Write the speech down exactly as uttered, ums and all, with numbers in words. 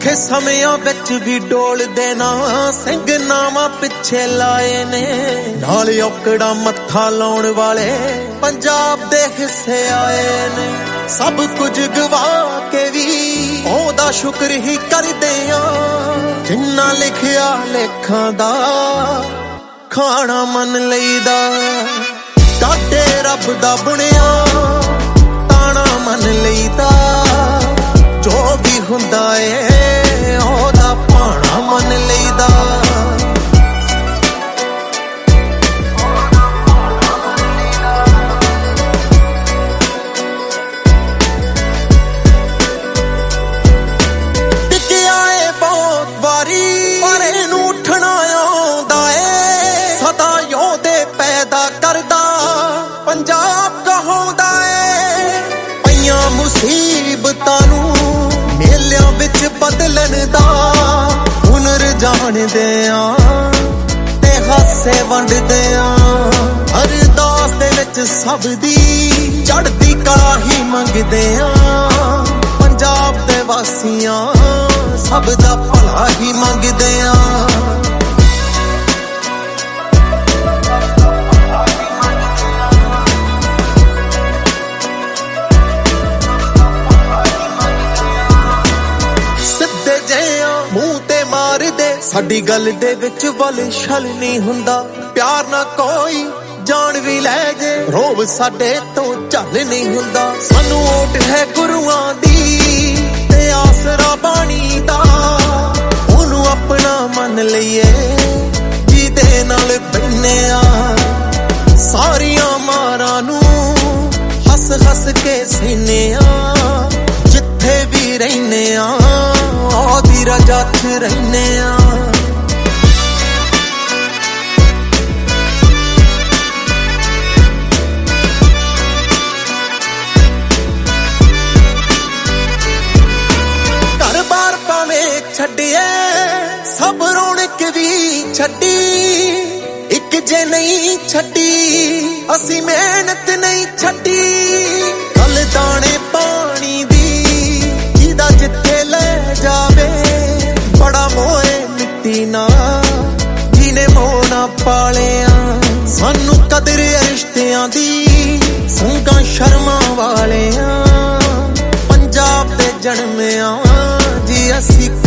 ਔਖੇ ਸਮਿਆਂ ਵਿੱਚ ਵੀ ਡੋਲਦੇ ਨਾ ਸਿੰਘ ਨਾਵਾਂ ਪਿੱਛੇ ਲਾਏ ਨੇ। ਨਾਲ ਔਕੜਾ ਮੱਥਾ ਲਾਉਣ ਵਾਲੇ ਪੰਜਾਬ ਦੇ ਹਿੱਸੇ ਆਏ ਨੇ। ਸਭ ਕੁਝ ਗਵਾ ਕੇ ਵੀ ਉਹਦਾ ਸ਼ੁਕਰ ਹੀ ਕਰਦੇ ਆ, ਜਿੰਨਾ ਲਿਖਿਆ ਲੇਖਾਂ ਦਾ ਖਾਣਾ ਮੰਨ ਲਈਦਾ। ਕਾਟੇ ਰੱਬ ਦਾ ਬੁਣਿਆ ਤਾਣਾ ਮੰਨ ਲਈਦਾ। ਜੋ ਵੀ ਹੁੰਦਾ ਏ ਉਹਦਾ ਭਾਣਾ ਮੰਨ ਲਈਦਾ। ਟਿਕਿਆ ਏ ਬਹੁਤ ਵਾਰੀ ਪਰ ਇਹਨੂੰ ਉੱਠਣਾ ਆਉਂਦਾ ਏ। ਸਦਾ ਯੋਧੇ ਪੈਦਾ ਕਰਦਾ ਪੰਜਾਬ ਕਹਾਉਂਦਾ ਏ। ਪਈਆਂ ਮੁਸੀਬਤਾਂ ਨੂੰ ਮੇਲਿਆਂ ਵਿੱਚ ਬਦਲਣ ਦਾ ਹੁਨਰ ਜਾਣਦੇ ਆ ਤੇ ਹਾਸੇ ਵੰਡਦੇ ਆ। ਅਰਦਾਸ ਦੇ ਵਿੱਚ ਸਭ ਦੀ ਚੜ੍ਹਦੀ ਕਲਾ ਹੀ ਮੰਗਦੇ ਆ। ਪੰਜਾਬ ਦੇ ਵਾਸੀਆਂ ਸਭ ਦਾ ਭਲਾ ਹੀ ਮੰਗਦੇ ਆ। ਮੂੰਹ ਤੇ ਮਾਰਦੇ ਸਾਡੀ ਗੱਲ ਦੇ ਵਿੱਚ ਵਲ ਛਲ ਨਹੀਂ ਹੁੰਦਾ। ਪਿਆਰ ਨਾ ਕੋਈ ਜਾਨ ਵੀ ਲੈ ਜੇ ਰੋਬ ਸਾਡੇ ਤੋਂ ਝੱਲ ਨਹੀਂ ਹੁੰਦਾ। ਸਾਨੂੰ ਓਟ ਹੈ ਗੁਰੂਆਂ ਦੀ ਤੇ ਆਸਰਾ ਬਾਣੀ ਦਾ। ਉਹਨੂੰ ਆਪਣਾ ਮੰਨ ਲਈਏ ਜਿਹਦੇ ਨਾਲ ਬੈਨੇ ਆ। ਸਾਰੀਆਂ ਮਾਰਾਂ ਨੂੰ ਹੱਸ ਹੱਸ ਕੇ ਸਹਿਨੇ ਆ। ਜਿੱਥੇ ਵੀ ਰਹਿਨੇ ਆ ਉਹਦੀ ਰਜਾ ਚ ਰਹਿਨੇ ਆ। ਘਰ ਬਾਰ ਭਾਵੇਂ ਛੱਡੀਏ ਸਭ ਰੌਣਕ ਵੀ ਛੱਡੀ। ਇੱਕ ਜੇ ਨਹੀਂ ਛੱਡੀ ਅਸੀਂ ਮਿਹਨਤ ਨਹੀਂ ਛੱਡੀ। ਕੱਲ ਦਾਣੇ ਪਾਣੀ ਦੀ ਜਿਹਦਾ ਜਿੱਥੇ ਲੈ ਜਾਵੇ। ਬੜਾ ਮੋਏ ਮਿੱਟੀ ਨਾ ਜਿਹਨੇ ਮੋਹ ਨਾ ਪਾਲਿਆ। ਸਾਨੂੰ ਕਦਰ ਰਿਸ਼ਤਿਆਂ ਦੀ ਸੰਗਾਂ ਸ਼ਰਮਾਂ ਵਾਲਿਆਂ। ਪੰਜਾਬ ਦੇ ਜਨਮਿਆਂ ਜੀ ਅਸੀਂ